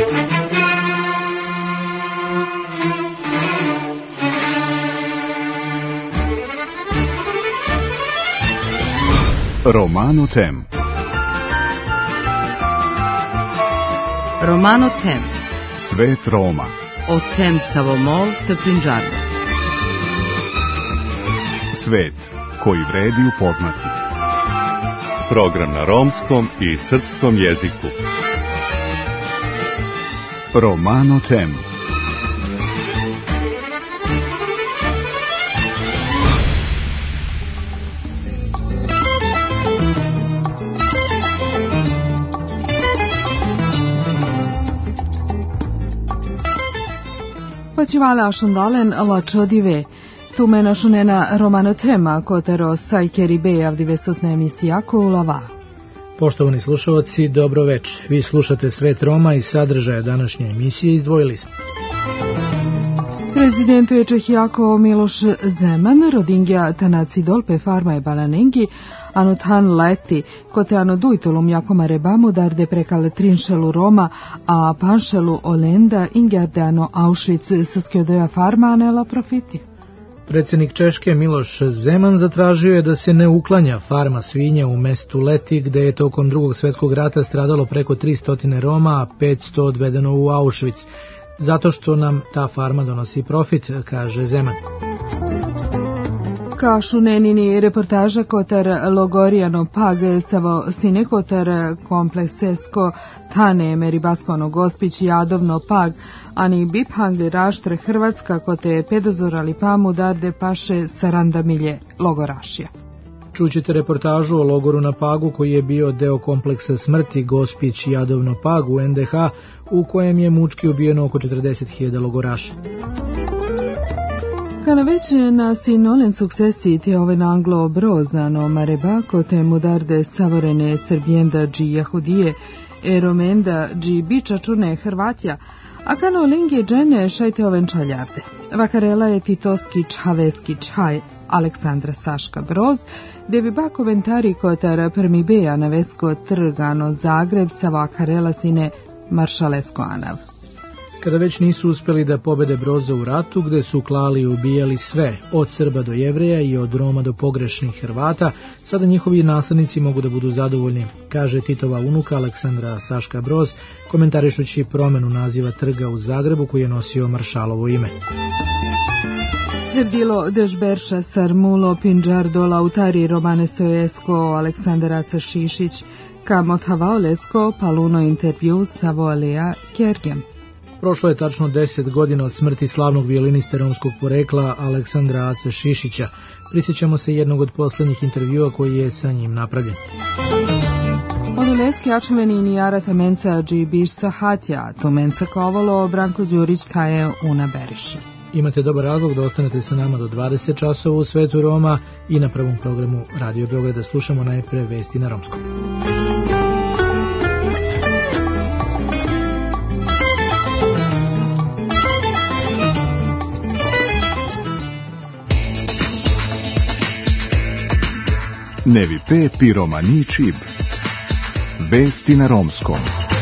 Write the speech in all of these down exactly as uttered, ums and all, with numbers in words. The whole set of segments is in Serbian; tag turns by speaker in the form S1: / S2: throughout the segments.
S1: Romano Tem.
S2: Romano Tem.
S1: Svet Roma.
S2: O tem Savomol te Prinđarno.
S1: Svet koji vredi upoznati.
S3: Program na romskom i srpskom jeziku.
S1: Romano Tem.
S4: Pacivala Šandalen la čodive. Tu mena šunena Romano Tema, kotero sajkeri bejavdive sutne emisijako u lava.
S5: Poštovani slušalci, dobro večer. Vi slušate Svet Roma i sadržaja današnje emisije izdvojili smo.
S4: Prezidentu je Čehijako Miloš Zeman, rodingja tanaci dolpe farma e balanengi, ano tan leti, kote ano dujtolum jakoma rebamu darde prekale trinšelu Roma, a panšelu Olenda ingjerde ano Auschwitz sa skjodoja farma anela profiti.
S5: Predsjednik Češke Miloš Zeman zatražio je da se ne uklanja farma svinja u mestu Leti, gde je tokom drugog svjetskog rata stradalo preko tristo Roma, a petsto odvedeno u Auschwitz. Zato što nam ta farma donosi profit, kaže Zeman.
S4: Kašu nenini reportaža kotar Logorijano pag savo sine kotar kompleksesko tane meribaskono gospić jadovno pag, ani biphangli raštre Hrvatska kote pedozorali pamu darde paše saranda milje logorašija.
S5: Čućete reportažu o logoru na Pagu koji je bio deo kompleksa smrti Gospić Jadovno Pag u en de ha, u kojem je mučki ubijeno oko četrdeset hiljada logoraša.
S4: Kana već na sinolen suksesi te ove nanglo brozano marebako te mudarde savorene srbijenda dži jahudije e romenda dži bičačune Hrvatja, a kana olinge džene šajte oven čaljarde. Vakarela je titoski čhaveski čaj Aleksandra Saška Broz, gdje bi ba komentari kotar prmibeja na vesko trgano Zagreb sa vakarela sine maršalesko anav.
S5: Kada već nisu uspjeli da pobede Broza u ratu, gde su klali i ubijali sve, od Srba do Jevreja i od Roma do pogrešnih Hrvata, sada njihovi naslednici mogu da budu zadovoljni, kaže Titova unuka Aleksandra Saška Broz, komentarišući promenu naziva trga u Zagrebu koji je nosio maršalovo ime.
S4: Bilo dežberša sarmulo pinđardo lautari romane sojesko Aleksandaraca Šišić, kamotavaolesko paluno intervju sa voalea Kergem.
S5: Prošlo je tačno deset godina od smrti slavnog violinista romskog porekla Aleksandra Ace Šišića. Prisjećamo se jednog od posljednjih intervjua koji je sa njim napravljen.
S4: Od uleske ačeveni nijarata menca dži biš sahatja, to menca kovalo Branko Đurić taje una beriša.
S5: Imate dobar razlog da ostanete sa nama do dvadeset časova u Svetu Roma i na prvom programu Radio Beograda. Slušamo najpre vesti na romskom.
S1: Nevi pe piromani čib. Vesti na romskom.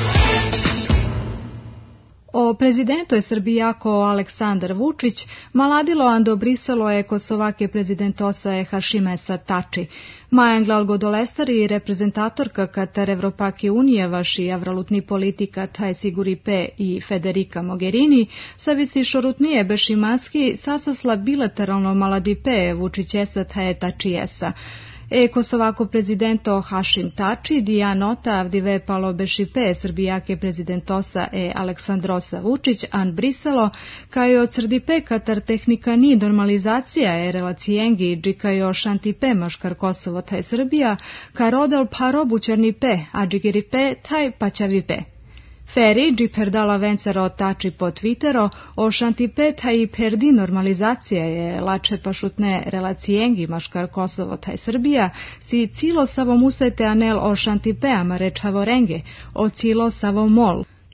S6: O prezidentu je Srbijako Aleksandar Vučić, maladilo ando brisalo je Kosovake prezidentosa je Hašimesa Tači. Maja Glalgodolestari, reprezentatorka Katar Evropake unije vaši avralutni politika taj Siguri P i Federica Mogherini, savisi šorutnije bešimanski sasasla bilateralno maladi P Vučićesa taje Tačijesa. E Kosovako prezidento Hašim Tači, dija nota avdive palo bešipe Srbijake prezidentosa e Aleksandrosa Vučić, an brisalo, kao od srdipe katar tehnika ni normalizacija e relacijengi džikajo šantipe maškar Kosovo taj Srbija, ka rodel paro bučernipe, a džigiripe taj paćavipe. Feri, dži perdala vencero Tači po Twittero, o šantipe taj perdi normalizacija je lače pašutne relacijengi maškar Kosovo taj Srbija, si cilo savo musete anel o šantipe amare čavorenge, o cilo savo mol.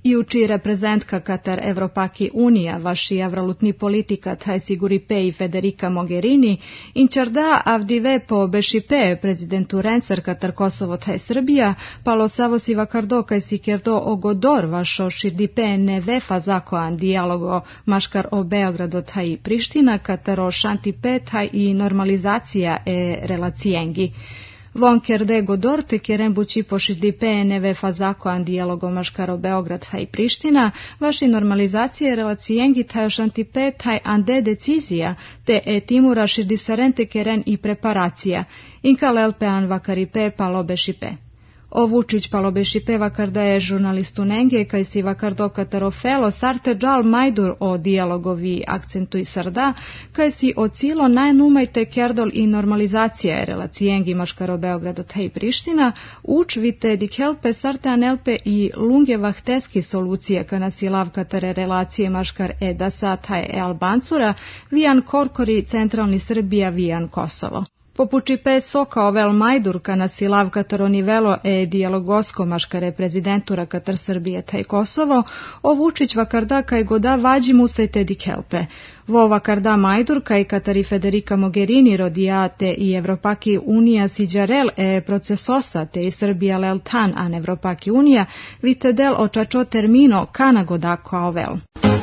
S6: I uči reprezentka Katar Evropaki Unija, vaši evrolutni politika taj Siguripe i Federica Mogherini, inčarda avdive po bešipe prezidentu Rencer Katar Kosovo taj Srbija, palo savosi vakardo kaj si kerdo ogodor vašo širdipe neve fazakoan dijalogo maškar o Beogrado taj Priština, Kataro šantipe taj i normalizacija e relacijengi. Von kerde godor te keren bući pošidi P N V fazako an dijalogo maškaro Beograd taj Priština, vaši normalizacije relacijengi taj šantipe taj ande decizija, te e timura širdi sarente keren i preparacija, inka lelpe an vakaripe palobešipe. O Vučić palobešipe vakarda je žurnalistu Nenge, kaj si vakardo katarofelo sarte džal majdur o dijalogovi akcentu i sarda, kaj si ocilo najnumajte kerdol i normalizacija relacijengi maškaro Beogrado taj Priština, učvite dikhelpe sarte anelpe i lunge vahteski solucije kana si lav katare relacije maškar edasa taj e Albancura, vijan korkori centralni Srbija vijan Kosovo. Popučipe soka ovel majdur kana si lav kataronivelo e dijalogosko maškare prezidentura Katar Srbije taj Kosovo, o Vučić vakarda kaj goda vađi mu se te dikhelpe. Vo vakarda majdur kaj Katari Federica Mogherini rodijate i Evropaki Unija siđarel e procesosa te i Srbija leltan an Evropaki Unija vitedel očačo termino kana goda kao ovel.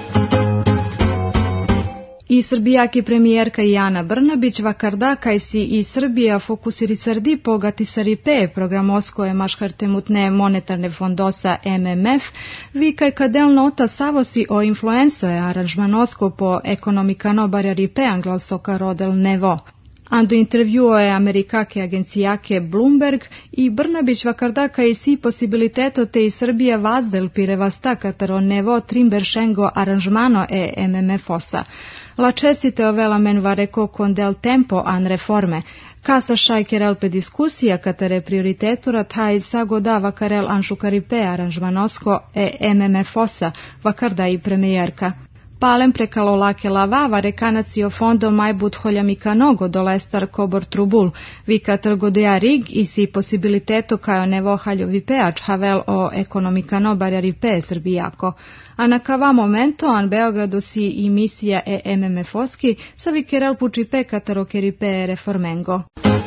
S6: I srbijaki premijerka Ana Brnabić vakarda kaj si i Srbija fokusiri srdi pogati saripe programosko je maškartemutne monetarne fondosa M M F, vi kaj kadel nota savosi o influenso je aranžmanosko po ekonomikano barjaripe anglalsoka rodel nevo. Ando intervjuo je amerikake agencijake Bloomberg i Brnabić vakarda kaj si posibiliteto te i Srbija vazdel pirevasta kataro nevo trimberšengo aranžmano e M M F osa. La česite ovela men vareko con del tempo an reforme. Casa šajker elpe diskusija katare prioritetura taj sagoda vakarel anšukaripe aranžmanosko e M M F osa vakarda i premijerka. Palem prekalo lake lavava rekanasio fondo majbut holjamikanogo dolestar kobor trubul, vika trgodeja rig i si posibiliteto kao nevo haljovi peač havel o ekonomikano barjaripe srbijako. A na kava momento an Beogradu si i misija e M M F oski sa vikerel pučipe katarokeripe reformengo.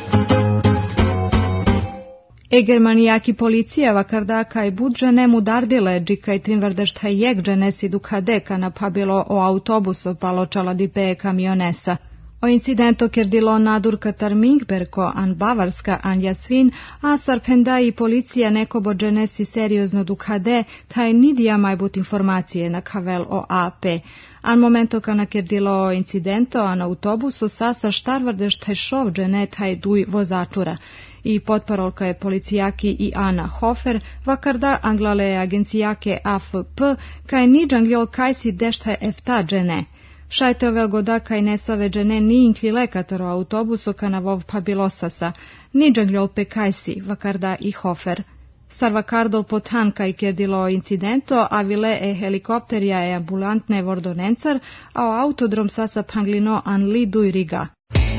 S6: E germanijaki policija vakarda kaj budže nemu dardile džikaj trimvardešta jegđe nesi dukadeka napabilo o autobuso paločala dipe kamionesa. O incidento kerdilo nadur Katar Mingberko an Bavarska an Jasvin, a sarpenda i policija neko bođe nesi seriozno dukade, taj nidija majbut informacije na kavel o A P. An momento kana kerdilo o incidento an autobusu sasa štarvardešta šovđe ne taj duj vozačura. I potparolka je policijaki i Ana Hofer, vakarda anglale agencijake A F P, kaj niđangjol kaj si dešta efta džene. Šajte ove goda kaj nesave džene ni inklile kataro autobusu kana vov pabilosasa, niđangjol pe kaj si, vakarda i Hofer. Sarvakardol potan kaj kerdilo incidento, a vile e helikopterja e ambulantne vordonencar, a o autodrom sasa panglino an li duj riga.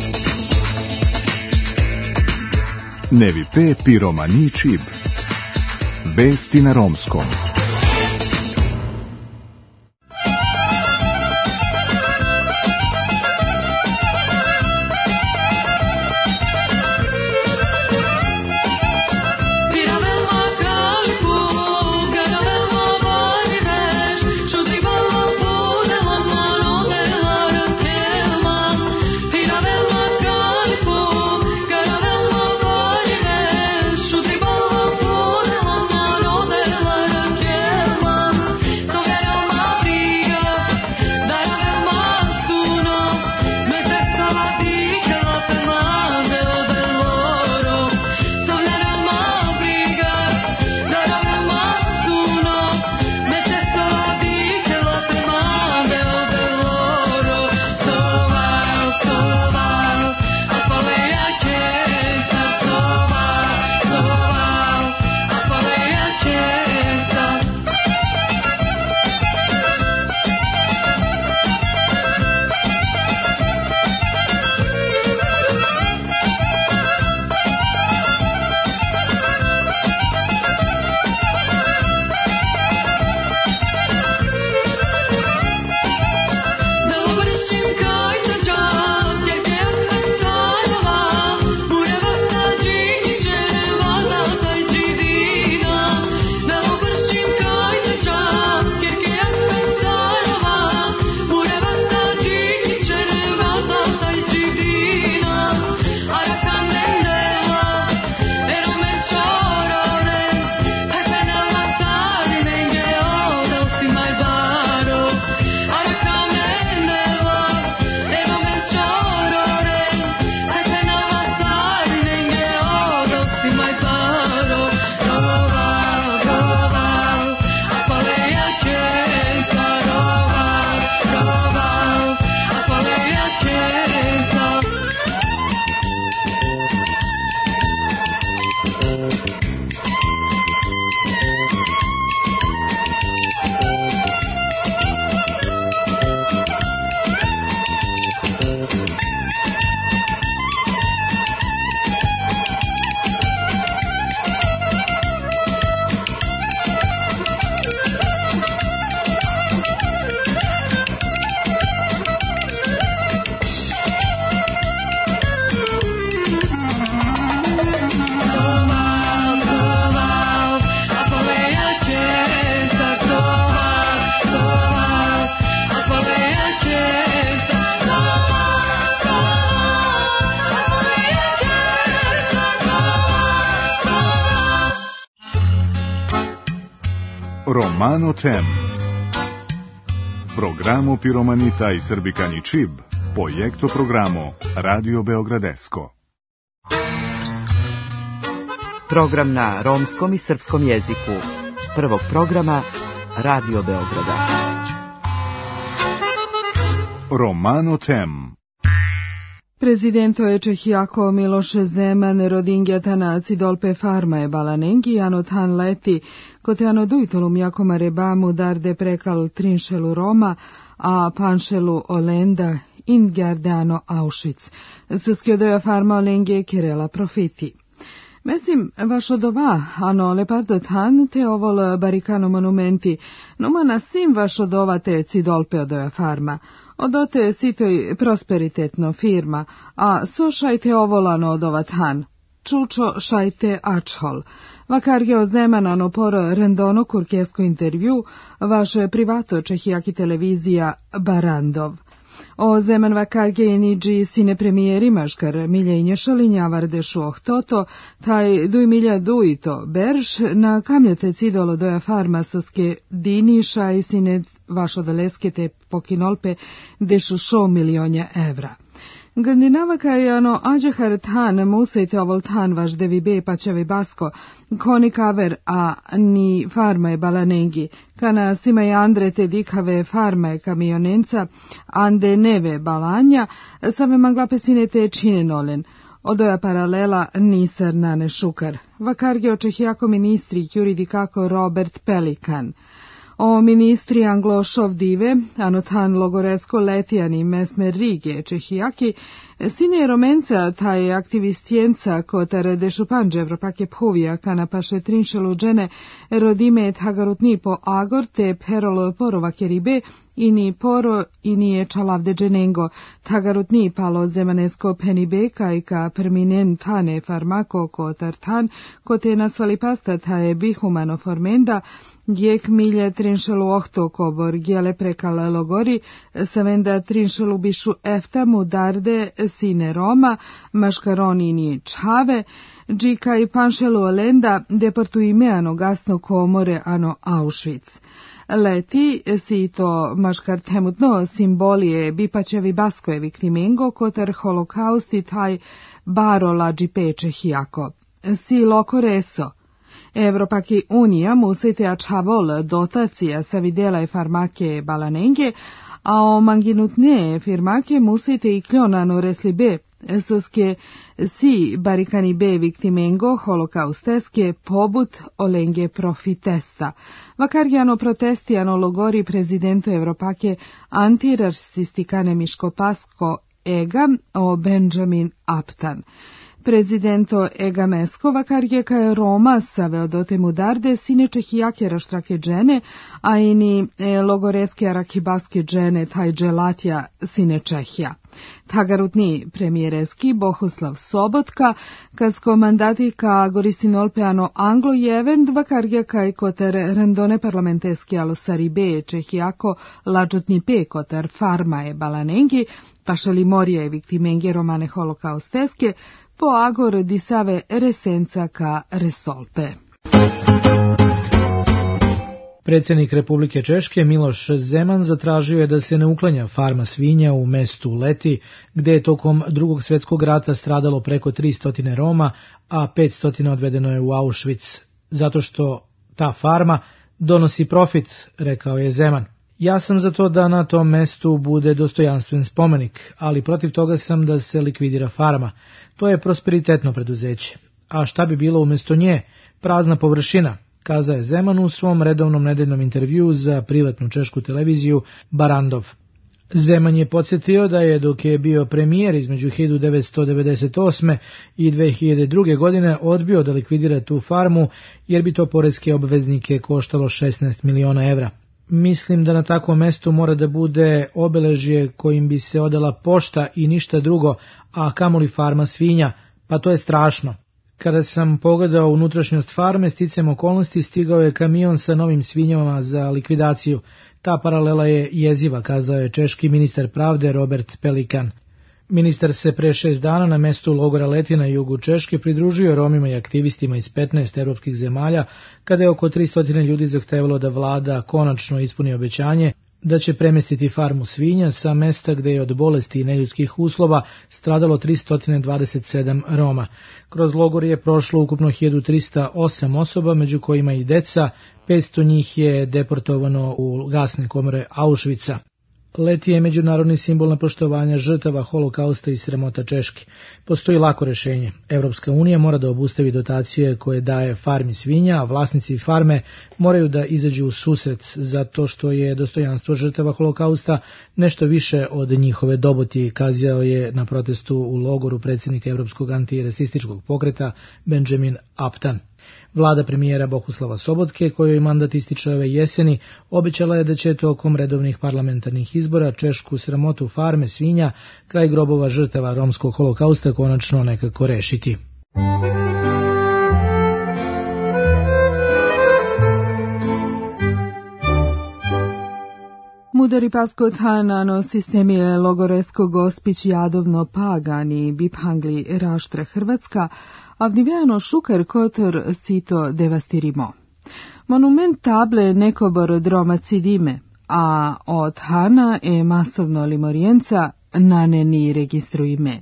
S1: Nevi pe piromani čib. Vesti na romskom.
S7: Shudri bal pune la mano de la
S1: Romano Tem. Programo Piromanita i Srbikani Čib, projekto programo Radio Beogradesko.
S2: Program na romskom i srpskom jeziku. Prvog programa Radio Beograda.
S1: Romano Tem.
S4: Prezidento je Čehijako Miloš Zeman rodingjatana Cidolpe farmae balanengi anotan leti koteano duitolum jako mareba mudarde prekal trinšelu Roma a panšelu Olenda indgardano Auschwitz. Suskjodoja farma Olenge Kirela profiti. Mesim, vašo dova, ano lepardo tan te ovol barikano monumenti, numana sim vašo dova te Cidolpe odoja farma. Odote sitoj prosperitetno firma, a so šajte ovolano odovat han. Čučo šajte ačhol. Vakargeo Zemanano por rendono kurkesko intervju, vaše privato čehijaki televizija Barandov. O Zeman vakarge niđi sine premijeri maškar miljenje šalinjavar dešu ohtoto, taj duj milja duito berš na kamljete cidolo doja farmasoske diniša i sine vašo daleske te pokinolpe dešu šo milionja evra. Gandinava kajano ađehar tan musejte ovol tan vaš devibe paćevi basko, koni kaver a ni farmae balanengi, kana simaj andre te dikave farmae kamionenca, ande neve balanja, same manglape sine te čine nolen. Odoja paralela nisar nane šukar. Vakarge očehijako ministri juridikako Robert Pelikan. O ministri Anglošov dive, anotan logoresko letijani mesmer Rige Čehijaki, sine romenca taj aktivistjenca kotar dešupanđe Evropake phovija kana paše trinšelu džene rodime tagarutni po agor te perolo porova keribe ini poro ini je čalavde dženengo tagarutni palo zemanesko penibeka i ka perminen tane farmako kotar tan kote nasvali pasta taje bihumano formenda Jek milje trinšelu ohto kobor gjele prekala logori, savenda trinšelu bišu efta mudarde sine Roma, maškaroni nije čave, džika i panšelu Olenda deportu imeano gasno komore ano Auschwitz. Leti si to maškar temutno simbolije bipaćevi baskojevi knimengo kotar holokausti taj baro lađi peče hijako. Si loko reso. Evropaki unija musite ačhavol dotacija sa videla i farmake balanenge, a o manginutne firmake musite i kljonano reslibe, soske si barikani be viktimengo holokausteske pobut olenge profitesta. Vakarjano protestijano logori prezidento Evropake antirasistikane miškopasko ega o Benjamin Aptan. Prezidento Ega Mesko vakarjeka je Roma save odote mudarde sine čehijake raštrake džene, a ini e, logoreske arakibaske džene taj dželatja sine Čehija. Tagarutni premijereski Bohuslav Sobotka, kasko mandati ka gorisinolpeano anglo jevend vakarjeka i kotar rendone parlamenteski alosaribe čehijako lađutni pe kotar farmae balanengi, pašali morija i viktimenge romane holokausteske, po agor disave resenca ka resolpe.
S5: Predsjednik Republike Češke Miloš Zeman zatražio je da se ne uklanja farma svinja u mestu Leti, gde je tokom drugog svjetskog rata stradalo preko tristo Roma, a petsto odvedeno je u Auschwitz, zato što ta farma donosi profit, rekao je Zeman. Ja sam za to da na tom mestu bude dostojanstven spomenik, ali protiv toga sam da se likvidira farma. To je prosperitetno preduzeće. A šta bi bilo umjesto nje? Prazna površina, kazao je Zeman u svom redovnom nedeljnom intervjuu za privatnu češku televiziju Barandov. Zeman je podsjetio da je dok je bio premijer između hiljadu devetsto devedeset osme i dve hiljade druge. godine odbio da likvidira tu farmu jer bi to poreske obveznike koštalo šesnaest miliona evra. Mislim da na takvom mestu mora da bude obeležje kojim bi se odala pošta i ništa drugo, a kamoli farma svinja, pa to je strašno. Kada sam pogledao unutrašnjost farme, sticam okolnosti stigao je kamion sa novim svinjama za likvidaciju. Ta paralela je jeziva, kazao je češki ministar pravde Robert Pelikan. Ministar se pre šest dana na mestu logora Leti na jugu Češke pridružio Romima i aktivistima iz petnaest evropskih zemalja, kada je oko tristo ljudi zahtevalo da vlada konačno ispuni obećanje da će premestiti farmu svinja sa mesta gde je od bolesti i neljudskih uslova stradalo tristo dvadeset sedam Roma. Kroz logor je prošlo ukupno hiljadu trista osam osoba, među kojima i deca, petsto njih je deportovano u gasne komore Auschwitza. Leti je međunarodni simbol napoštovanja žrtava holokausta i sramota Češke. Postoji lako rešenje. Evropska unija mora da obustavi dotacije koje daje farmi svinja, a vlasnici farme moraju da izađu u susret zato što je dostojanstvo žrtava holokausta nešto više od njihove doboti, kazao je na protestu u logoru predsjednik Evropskog antirasističkog pokreta Benjamin Upton. Vlada premijera Bohuslava Sobotke, kojoj mandat ističe ove jeseni, obećala je da će tokom redovnih parlamentarnih izbora češku sramotu farme svinja, kraj grobova žrtava romskog holokausta, konačno nekako rešiti.
S4: Mudari pasko thanano sistemile logoresko gospić jadovno pagani biphangli raštra Hrvatska, avdivjano šuker kotor sito devastirimo. Monument table nekobor droma cidime, a od hana e masovno limorijenca naneni registruime.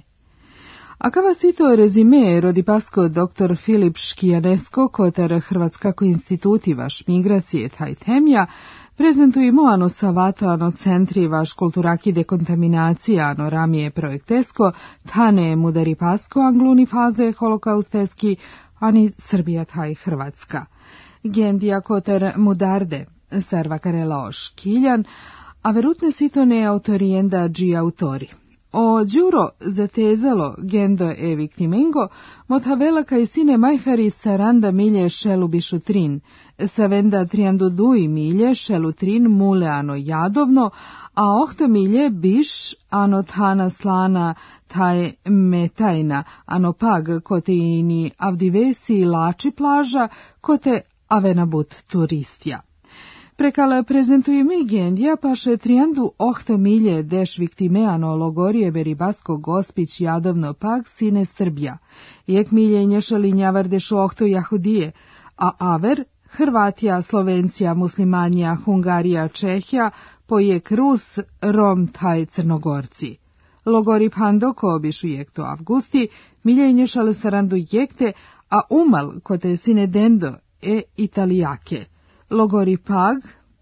S4: A kava sito rezime rodi pasko doktor Filip Škijanesko kotar Hrvatskako institutivaš migracije taj temja, prezentujemo ano savato ano centri vaš kulturaki dekontaminacija ano ramije projektesko, tane mudari pasko angluni faze holokausteski, ani Srbija taj Hrvatska. Gendija koter mudarde, serva karela škiljan, a verutne sito ne autorijenda dži autori. O Đuro zatezalo gendo e victimengo, mothavela kaj sine majhari saranda milje šelu bišutrin, savenda triandu dui milje šelu trin mule ano jadovno, a ohto milje biš ano thana slana taj metajna, ano pag kote ini avdivesi lači plaža, kote avenabut turistja. Prekala prezentujeme gendija paše triandu ohto milje deš viktimeano logorije beribasko gospić jadovno pag sine Srbija. Jek milje nješali njavardešu ohto jahudije, a aver Hrvatija, Slovencija, Muslimanija, Hungarija, Čehija, pojek Rus, Rom, taj Crnogorci. Logori pando ko obišu jekto avgusti, milje nješali sarandu jekte, a umal kote sine dendo e italijake. Logori pag,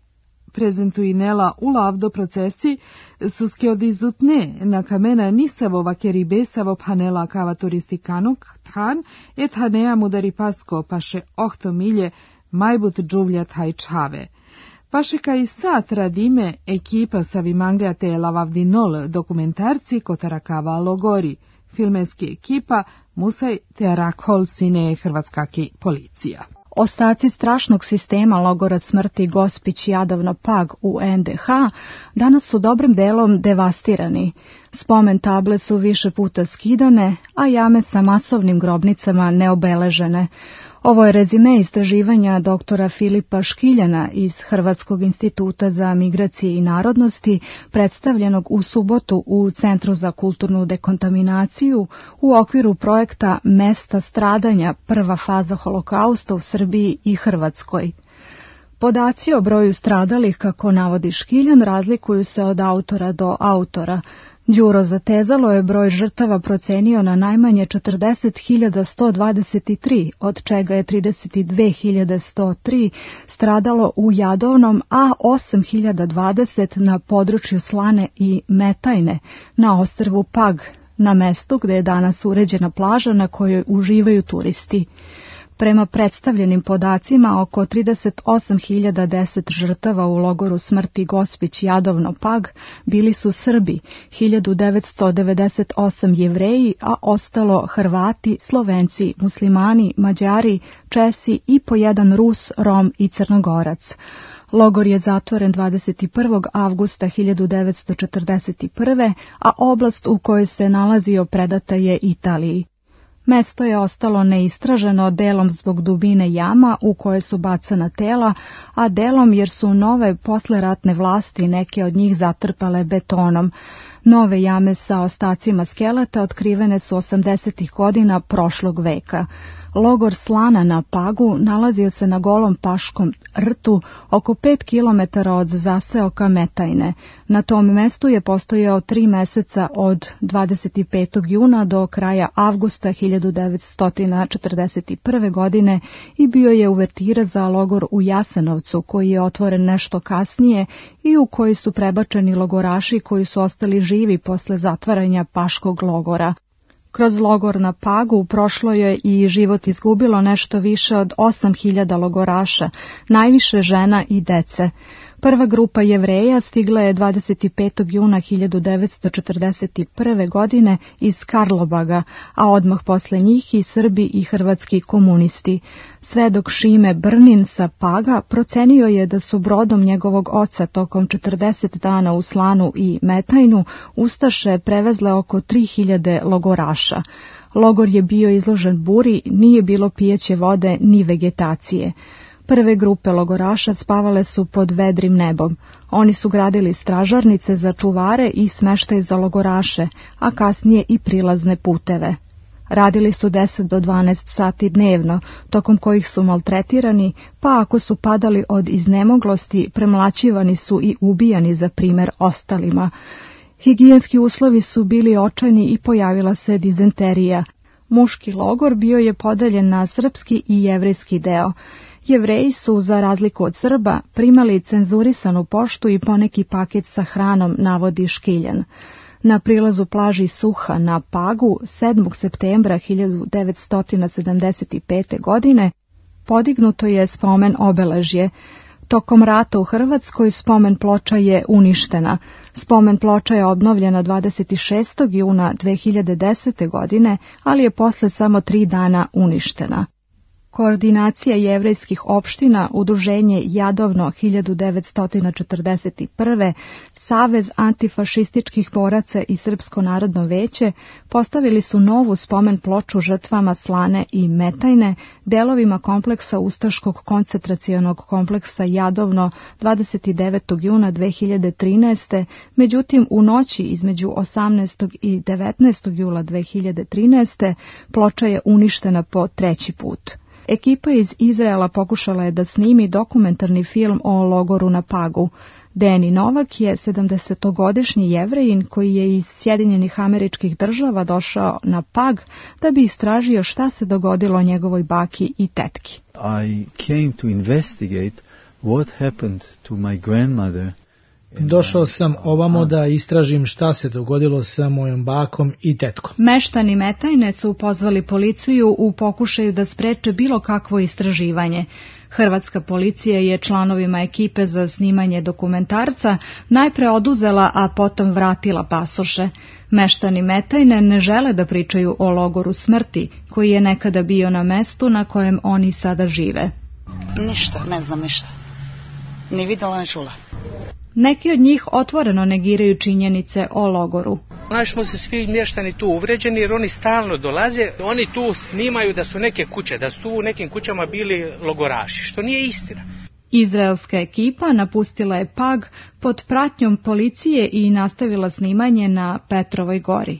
S4: prezentuinela u lavdo procesi, suske odizutne na kamena nisavo vakeribesavo panela kava turistikanuk than, et hanea mudari pasko paše ohto milje majbut džuvlja taj čave. Paše kaj sat radime ekipa savimanglia te lavavdinol dokumentarci kotarakava logori, filmeski ekipa musaj te rakol sine hrvatskaki policija.
S6: Ostaci strašnog sistema logora smrti Gospić Jadovno Pag u en de ha danas su dobrim delom devastirani. Spomen table su više puta skidane, a jame sa masovnim grobnicama neobeležene. Ovo je rezime istraživanja doktora Filipa Škiljana iz Hrvatskog instituta za migracije i narodnosti, predstavljenog u subotu u Centru za kulturnu dekontaminaciju u okviru projekta Mesta stradanja, prva faza holokausta u Srbiji i Hrvatskoj. Podaci o broju stradalih, kako navodi Škiljan, razlikuju se od autora do autora. Đuro Zatezalo je broj žrtava procenio na najmanje četrdeset hiljada sto dvadeset tri, od čega je trideset dve hiljade sto tri stradalo u Jadovnom, a osam hiljada dvadeset na području Slane i Metajne, na ostrvu Pag, na mestu gde je danas uređena plaža na kojoj uživaju turisti. Prema predstavljenim podacima, oko trideset osam hiljada deset žrtava u logoru smrti Gospić Jadovno Pag bili su Srbi, hiljadu devetsto devedeset osam Jevreji, a ostalo Hrvati, Slovenci, Muslimani, Mađari, Česi i po jedan Rus, Rom i Crnogorac. Logor je zatvoren dvadeset prvog avgusta hiljadu devetsto četrdeset prve, a oblast u kojoj se nalazio predata je Italiji. Mesto je ostalo neistraženo, delom zbog dubine jama u koje su bacana tela, a delom jer su nove posleratne vlasti neke od njih zatrpale betonom. Nove jame sa ostacima skeleta otkrivene su osamdesetih godina prošlog veka. Logor Slana na Pagu nalazio se na golom paškom rtu oko pet kilometara od zaseoka Metajne. Na tom mestu je postojao tri meseca od dvadeset petog juna do kraja avgusta hiljadu devetsto četrdeset prve. godine i bio je uvertira za logor u Jasenovcu, koji je otvoren nešto kasnije i u koji su prebačeni logoraši koji su ostali živi posle zatvaranja paškog logora. Kroz logor na Pagu prošlo je i život izgubilo nešto više od osam hiljada logoraša, najviše žena i dece. Prva grupa Jevreja stigla je dvadeset petog juna hiljadu devetsto četrdeset prve. godine iz Karlobaga, a odmah posle njih i Srbi i hrvatski komunisti. Svedok Šime Brnin sa Paga procenio je da su brodom njegovog oca tokom četrdeset dana u Slanu i Metajnu ustaše prevezle oko tri hiljade logoraša. Logor je bio izložen buri, nije bilo pijeće vode ni vegetacije. Prve grupe logoraša spavale su pod vedrim nebom. Oni su gradili stražarnice za čuvare i smeštaj za logoraše, a kasnije i prilazne puteve. Radili su deset do dvanaest sati dnevno, tokom kojih su maltretirani, pa ako su padali od iznemoglosti, premlaćivani su i ubijani za primer ostalima. Higijenski uslovi su bili očajni i pojavila se dizenterija. Muški logor bio je podeljen na srpski i jevrejski deo. Jevreji su, za razliku od Srba, primali cenzurisanu poštu i poneki paket sa hranom, navodi Škiljan. Na prilazu plaži Suha na Pagu sedmog septembra hiljadu devetsto sedamdeset pete. godine podignuto je spomen obeležje. Tokom rata u Hrvatskoj spomen ploča je uništena. Spomen ploča je obnovljena dvadeset šestog juna dve hiljade desete. godine, ali je posle samo tri dana uništena. Koordinacija jevrejskih opština, udruženje Jadovno hiljadu devetsto četrdeset prve. Savez antifašističkih boraca i Srpsko narodno veće postavili su novu spomen ploču žrtvama Slane i Metajne, delovima kompleksa Ustaškog koncentracionog kompleksa Jadovno dvadeset devetog juna dve hiljade trinaeste. Međutim, u noći između osamnaestog i devetnaestog jula dve hiljade trinaeste. ploča je uništena po treći put. Ekipa iz Izraela pokušala je da snimi dokumentarni film o logoru na Pagu. Deni Novak je sedamdesetogodišnji Jevrejin koji je iz Sjedinjenih Američkih Država došao na Pag da bi istražio šta se dogodilo njegovoj baki i tetki.
S7: I came to investigate what happened to my grandmother.
S5: Došao sam ovamo da istražim šta se dogodilo sa mojom bakom i tetkom.
S6: Meštani Metajne su pozvali policiju u pokušaju da spreče bilo kakvo istraživanje. Hrvatska policija je članovima ekipe za snimanje dokumentarca najpre oduzela, a potom vratila pasoše. Meštani Metajne ne žele da pričaju o logoru smrti, koji je nekada bio na mestu na kojem oni sada žive.
S8: Ništa, ne znam ništa. Ni videla, ni čula.
S6: Neki od njih otvoreno negiraju činjenice o logoru.
S9: Naši smo se svi mještani tu uvređeni jer oni stalno dolaze, oni tu snimaju da su neke kuće, da su tu u nekim kućama bili logoraši, što nije istina.
S6: Izraelska ekipa napustila je Pag pod pratnjom policije i nastavila snimanje na Petrovoj gori.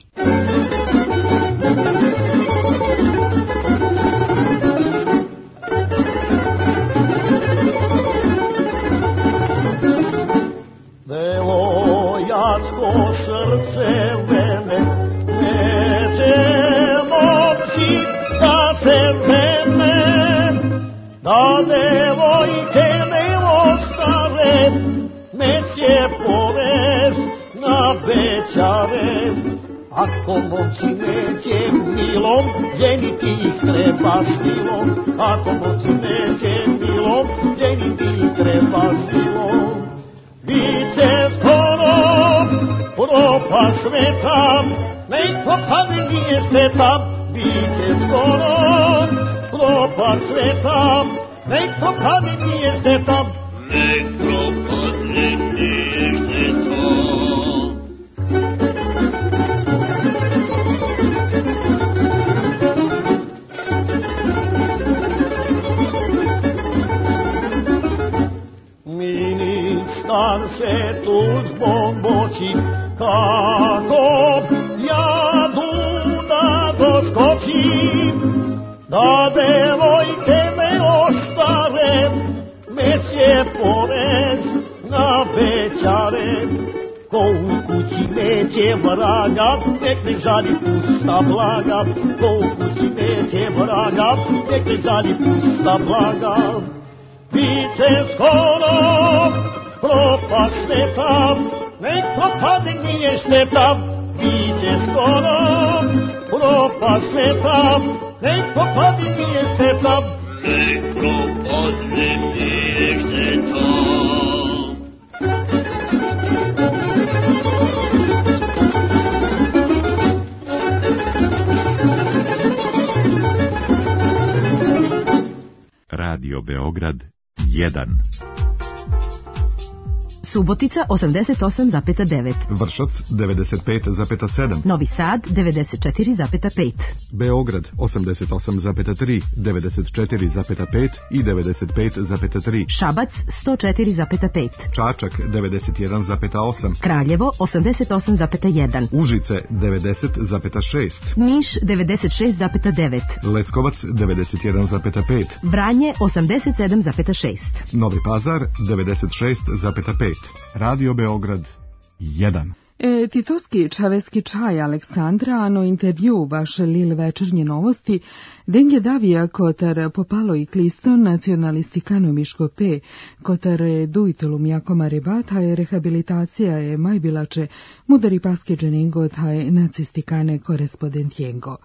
S10: Ako momci neće milom, ženiti ih treba silom. Ako momci neće milom, ženiti ih treba silom. Biće skoro propast sveta, nek propade nije šteta. Biće skoro propast sveta, nek propade nije šteta. Nek propade nije šteta. Ministar se tu zbog moći kako ja da doskočim, da devojke me ostare, već je porez na bećare. Ko u kući neće vraga, nek ne žali pusta blaga. Ko u kući neće vraga, nek ne žali pusta blaga. Biće skoro propasne tam, nek propade nije šteta. Biće skoro propasne tam, nek propade nije šteta. Nek propade nije šteta.
S1: Radio Beograd jedan.
S11: Subotica osamdeset osam zarez devet.
S1: Vršac devedeset pet zarez sedam.
S11: Novi Sad devedeset četiri zarez pet.
S1: Beograd osamdeset osam zarez tri, devedeset četiri zarez pet i devedeset pet zarez tri.
S11: Šabac sto četiri zarez pet.
S1: Čačak devedeset jedan zarez osam.
S11: Kraljevo osamdeset osam zarez jedan.
S1: Užice devedeset zarez šest.
S11: Niš devedeset šest zarez devet.
S1: Leskovac devedeset jedan zarez pet.
S11: Vranje osamdeset sedam zarez šest.
S1: Novi Pazar devedeset šest zarez pet. Radio Beograd jedan.
S4: E, Titovski čaveski čaj Aleksandra, ano intervju vaše lil večernje novosti, denge davija kotar popalo i klisto nacionalistikano miško pe, kotar dujtelum jakoma rebata je rehabilitacija je majbilače mudari paske dženingo taj nacistikane korespondentjengo.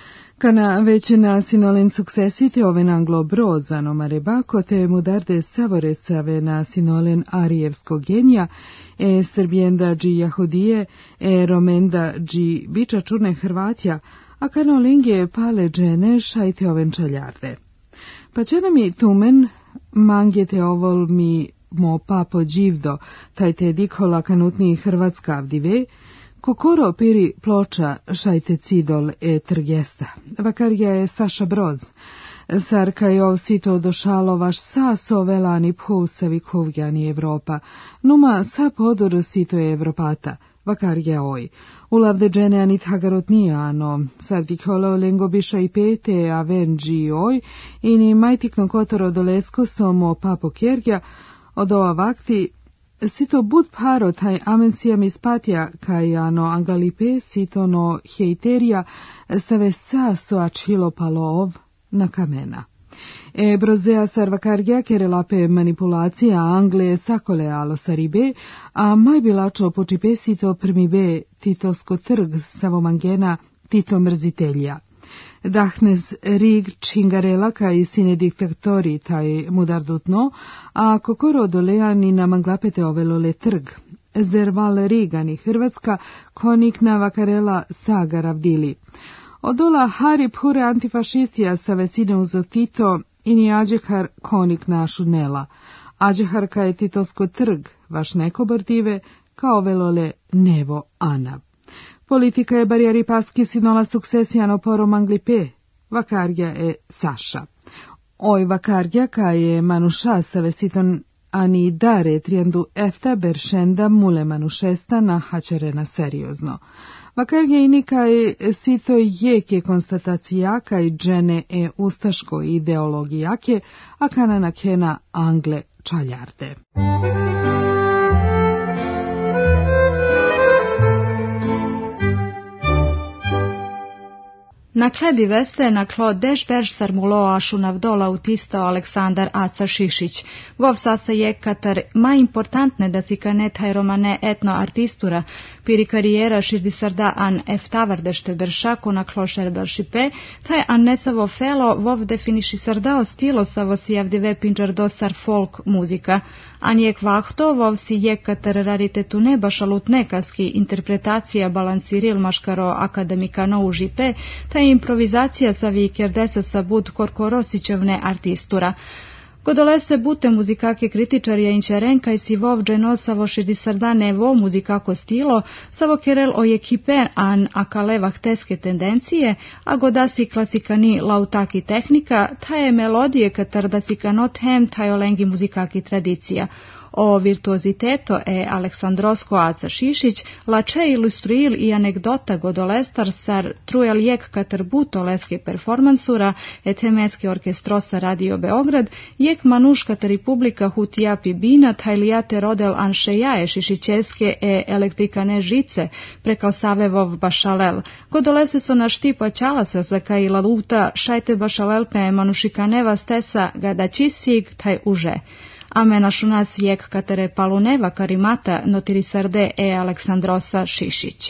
S4: Kana već nacionalen succesite ove anglo brozano marebako te mudarde savoresave nacionalen arijevskog genija e srbijenda dži jahudije e romenda dži biča čurne Hrvatja, a kana lingje pale džene šajte oven čaljarde. Pa će nam i tumen mangjete ovol mi mo papo dživdo, taj te dikhola kanutni Hrvatska avdive, Kokoro piri ploča šajte cidol e trgesta. Vakarja je Saša Broz. Sarka je ovsito došalo vaš sa sovelani phusavi kuvjani Evropa. Numa sa podor sito je Evropata. Vakarja oj. Ulavde džene anit hagarotnijano. Sarkikolo lengo biša i pete avenđi oj. Ini majtikno kotoro dolesko somo papo kjergja. Od ova vakti sito bud paro taj amensijam ispatja kaj ano angalipe sito no heiterija save sa soačilo palov na kamena. E brozea sarvakargja kerelape manipulacija Anglije sakole alo saribe, a maj bilačo počipe sito prmibe titosko trg savomangena tito mrzitelja. Dahnes rig čingarela kaj sine diktatori taj mudardutno, a kokoro dolejani na manglapete ovelole trg. Zerval rigani Hrvatska, konik na vakarela saga ravdili. Odola hari pure antifašistija sa vesine uzo Tito, ini ađehar konik našu nela. Ađehar kaj titosko trg, vaš neko bortive, kao velole nevo anav. Politika je barijari paski sinola suksesijano porom anglipe, vakarja e Saša. Oj vakarja ka je manuša sa vesiton ani dare trijendu efta beršenda mule manušesta na hačerena seriozno. Vakarja i nikaj sito jeke konstatacija kaj džene e ustaško ideologijake, a kanana kena angle čaljarde.
S6: Na kledi veste na klo deš berž sarmulo ašu navdola utistao Aleksandar Aca Šišić. Vov sasa je katar ma importantne da si kanetaj romane etno artistura, piri karijera širdi sarda an eftavardešte beršaku na klo šerberšipe, taj an nesavo felo vov definiši sardao stilo savo si javdive pinđar dosar folk muzika. An je kvahto vov si je katar raritetu neba šalut nekaski interpretacija balansiril maškaro akademikano užipe, taj improvizacija sa vikerdesa sa bud korkorosićevne artistura. Godolese bute muzikake kritičarja inčerenka i si vov dženosavo šedisardane vo muzikako stilo, savo kerel o ekipe an akalevah teske tendencije, a godasi klasikani lautaki tehnika, ta je melodije katar da si kanot hem taj olengi muzikaki tradicija. O virtuoziteto e Aleksandrosko Aca Šišić, la ce ilustruil i anekdota godolestar sar trueljek katerbuto leske performansura et hemeske orkestrosa Radio Beograd, jek manuška te republika hutija pibina tajlijate rodel anšejaje šišićeske e elektrikane žice prekal savevov bašalel. Godolese so na štipa čalasa za kaj laluta šajte bašalel pe manušikaneva stesa gada čisig taj uže. Ame našunas jek katere paluneva karimata notirisarde e Aleksandrosa Šišić.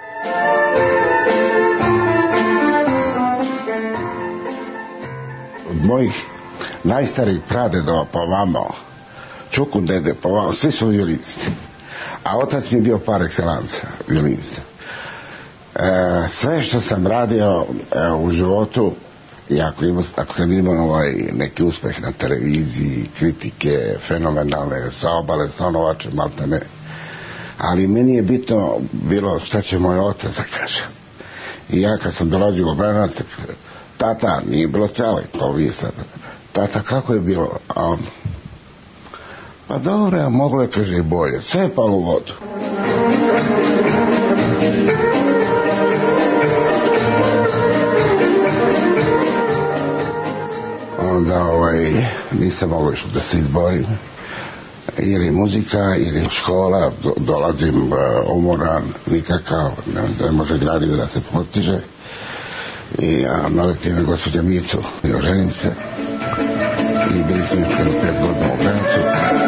S12: Od mojih najstarijih pradedova pa vamo, čuku dede pa vamo, svi su violinisti. A otac mi je bio par excellence violinista. E, sve što sam radio e, u životu, i ako, ima, ako sam imao ovaj, neki uspeh na televiziji, kritike, fenomenalne, saobale, stanovače, maltene, ali meni je bitno bilo šta će moj otac da kaže. I ja kad sam dolazio u Branac, tata, nije bilo cele, to vi sad, tata, kako je bilo? A on, pa dobro, ja moglo je, kaže, i bolje, sve je palo u vodu. Onda ovaj, nisam mogao išlo da se izborim, ili muzika, ili škola, do, dolazim uh, umoran, nikakav, ne, ne može gradivo da se postiže. I a, nove time gospođa Micu, i oženim se, i bili smo još pet godina u Bencu.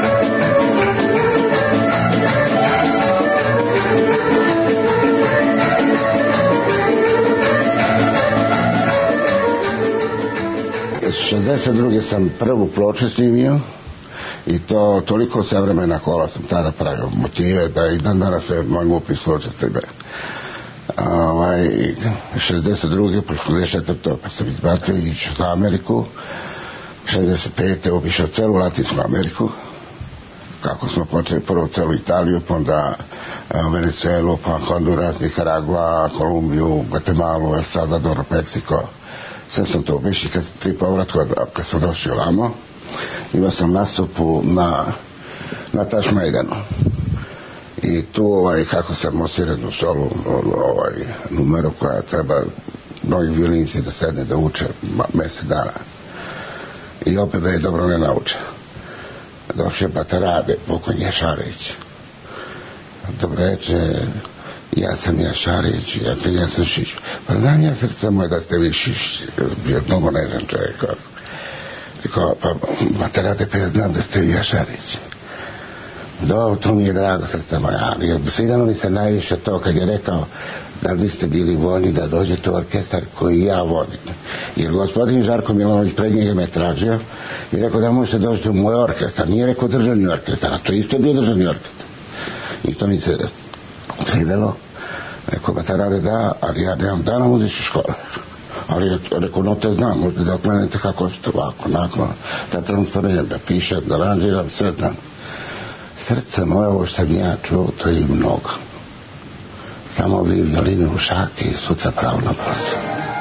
S12: šezdeset druge sam prvu ploču snimio i to toliko savremena kola sam tada pravio, motive da i dan danas se moj upis ploče tebe. Ovaj, šezdeset druge pa šezdeset četvrte pa sam izbacio i išao za Ameriku. šezdeset pete obišao celu Latinsku Ameriku, kako smo počeli prvo celu Italiju, pa onda Venezuelu, pa Honduras, Nicaragua, Kolumbiju, Guatemalu, El Salvador, Meksiko. Sve sam to obišli kad tri povratka, kad smo došli ovamo, imao sam nastupu na, na Tašmajdanu. I tu, ovaj, kako sam osvirednu solu, ovaj, numeru koja treba mnogi violinici da sedne da uče mesec dana. I opet da je dobro ne nauče. Došao je Batarade, pokojni Jašarević. Dobro reče, ja sam Jašarević, ja, ja sam Šiš. Pa znam ja srca moje da ste vi Šiš, bio mnogo nežan čovjek. Rekao, pa Batarade, pa ja znam da ste vi Jašarević. Do, to mi je drago srca moja, ali svidano mi se najviše to kad je rekao da niste bili voljni da dođete u orkestar koji ja vodim. Jer gospodin Žarko Milanović pred njega me tražio i rekao da možete doći u moj orkestar. Nije rekao državni orkestar, a to isto je bio državni orkestar. I to mi se svidelo. Rekao, ba ta rade da, ali ja nemam dana muzičke škole. Ali rekao, no te znam, možete da oklenete kako ćete ovako, onako, da transformiram, da pišem, da aranžiram, sve znam. Srce moje, ovo što sam ja čuo, to je mnogo. Samo vi violinu u šake i sutra pravo na posao.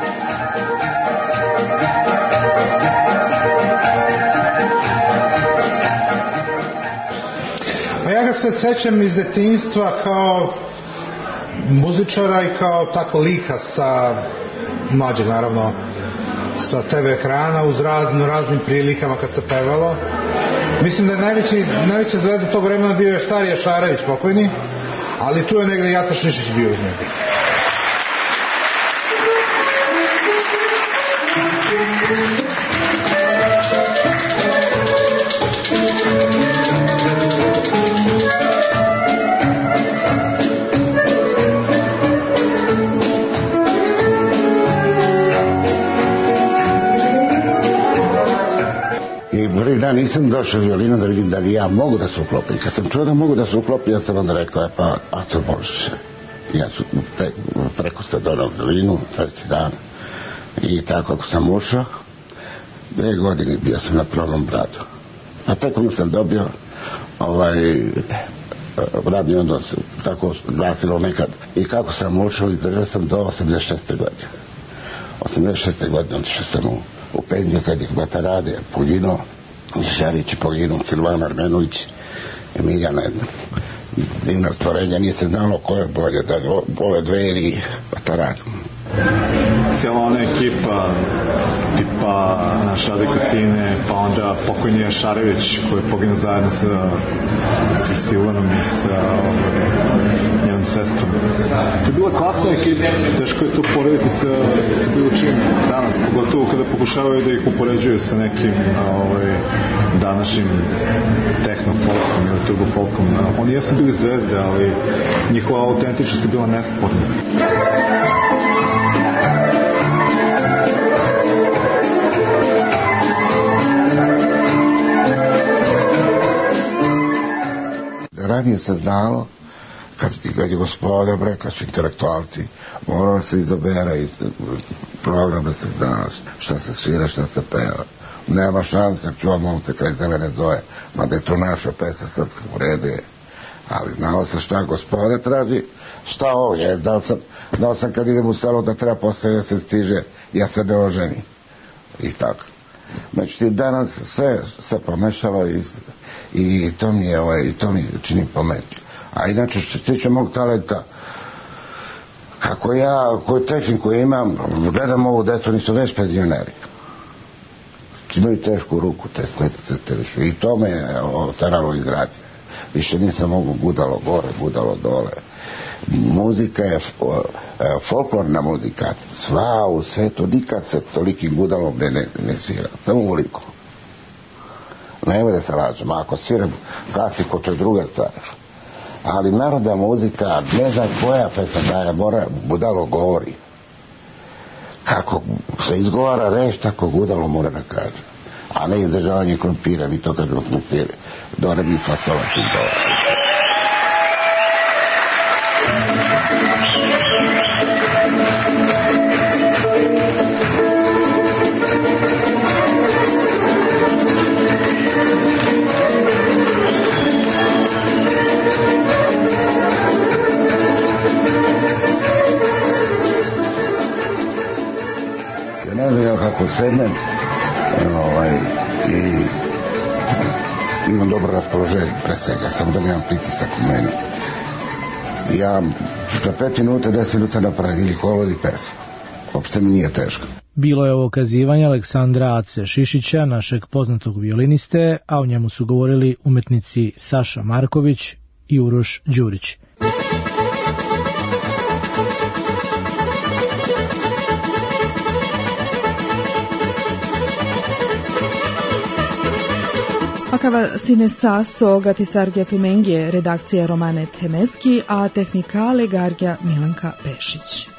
S13: Pa ja ga se sećam iz detinjstva kao muzičara i kao tako lika sa mlađeg, naravno, sa te ve ekrana uz razno raznim prilikama kad se pevalo. Mislim da je najveći, najveća zvezda tog vremena bio je stari Jašarević pokojni, ali tu je negde i Aca Šišić bio uz njega.
S12: Da, nisam došao violinu da vidim da li ja mogu da se uklopim. Kad sam čuo da mogu da se uklopim, ja sam onda rekao, e pa, a to možeš. Ja su te, preko se donao violinu, dvadeset dana. I tako ako sam ušao, dve godine bio sam na prvom bradu. A tek ono sam dobio ovaj radni odnos, tako glasilo nekad. I kako sam ušao, izdržao sam do osamdeset šeste godine. osamdeset šeste godine otišao sam u, u penziju kad ih Batarade poginuo. Žarić je poginuo, Silvano Armenović Emiljana je divna stvorenja, nije se znalo ko je bolje, da ove dve ili Taran.
S14: Cijela ona ekipa tipa naš Rade Katine, pa onda pokojni Jašarević koji je poginuo zajedno sa, sa Silvanom i sa njenom sestrom. To je bila klasna ekipa, teško je to porediti sa, sa bilo čim danas, pogotovo kada pokušavaju da ih upoređuju sa nekim ovaj, današnjim techno-folkom ili turbo-folkom. Oni jesu bili zvezde, ali njihova autentičnost je bila nesporna.
S12: Ranije se znalo, kad, kad je gospoda, bre, kad su intelektualci, moralo se izabera i program da se zna šta se svira, šta se peva. Nema šanse, čuva momce kraj zelene zoje, mada je to naša pesma srpska, u redu je. Ali znalo se šta gospoda traži, šta ovo je, znao sam, znao sam kad idem u selo da treba posle da se stiže, ja se ne oženi. I tako. Međutim, danas sve se pomešalo i, i to mi je, ovaj, i to mi čini pametno. A inače, što se tiče mog talenta, kako ja, koju tehniku imam, gledam ovu decu, nisu već penzioneri. Imaju tešku ruku, te, te, te, te, te, i to me je teralo izgraditi. Više nisam mogu gudalo gore, gudalo dole. Muzika je folklorna muzika, sva u svetu, nikad se tolikim gudalom ne, ne, ne svira, samo uliko. Nema da se lažem, ako sviram klasiku, to je druga stvar. Ali narodna muzika, ne znam koja pesma daje, mora, budalo govori. Kako se izgovara reč, tako gudalo mora da kaže. A ne izdržavanje krompira, mi to kažemo krompire. Dore mi fasola si dole. Ja ne znam ja kako sednem ovaj, i imam dobro raspoloženje pre svega, samo da nemam pritisak u meni. Ja za pet minuta, deset minuta napravim ili hovod i pesmu. Uopšte mi nije teško.
S5: Bilo je ovo kazivanje Aleksandra Ace Šišića, našeg poznatog violiniste, a u njemu su govorili umetnici Saša Marković i Uroš Đurić.
S4: Akava sine saso gati Sargija Tumengije, redakcija Romane Temeski, a tehnikale Gargija Milanka Pešić.